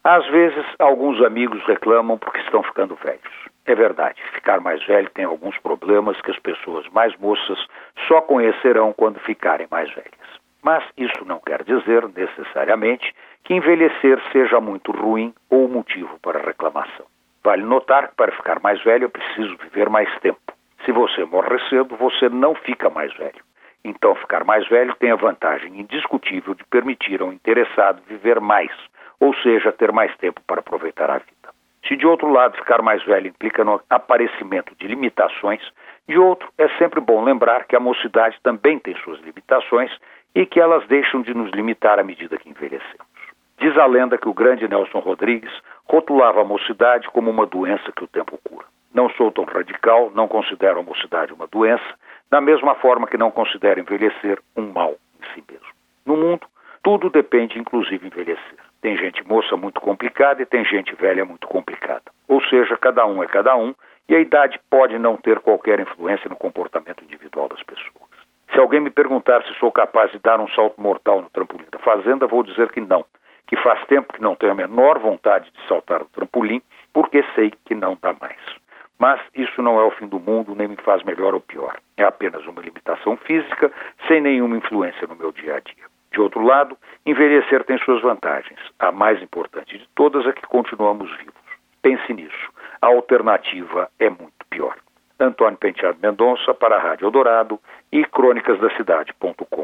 Às vezes, alguns amigos reclamam porque estão ficando velhos. É verdade, ficar mais velho tem alguns problemas que as pessoas mais moças só conhecerão quando ficarem mais velhas. Mas isso não quer dizer, necessariamente, que envelhecer seja muito ruim ou motivo para reclamação. Vale notar que para ficar mais velho é preciso viver mais tempo. Se você morre cedo, você não fica mais velho. Então, ficar mais velho tem a vantagem indiscutível de permitir ao interessado viver mais, ou seja, ter mais tempo para aproveitar a vida. Se de outro lado ficar mais velho implica no aparecimento de limitações, de outro é sempre bom lembrar que a mocidade também tem suas limitações e que elas deixam de nos limitar à medida que envelhecemos. Diz a lenda que o grande Nelson Rodrigues rotulava a mocidade como uma doença que o tempo cura. Não sou tão radical, não considero a mocidade uma doença, da mesma forma que não considero envelhecer um mal em si mesmo. No mundo, tudo depende, inclusive envelhecer. Tem gente moça muito complicada e tem gente velha muito complicada. Ou seja, cada um é cada um e a idade pode não ter qualquer influência no comportamento individual das pessoas. Se alguém me perguntar se sou capaz de dar um salto mortal no trampolim da fazenda, vou dizer que não, que faz tempo que não tenho a menor vontade de saltar no trampolim, porque sei que não dá mais. Mas isso não é o fim do mundo, nem me faz melhor ou pior. É apenas uma limitação física, sem nenhuma influência no meu dia a dia. De outro lado, envelhecer tem suas vantagens. A mais importante de todas é que continuamos vivos. Pense nisso. A alternativa é muito pior. Antônio Penteado Mendonça para a Rádio Eldorado e crônicasdacidade.com.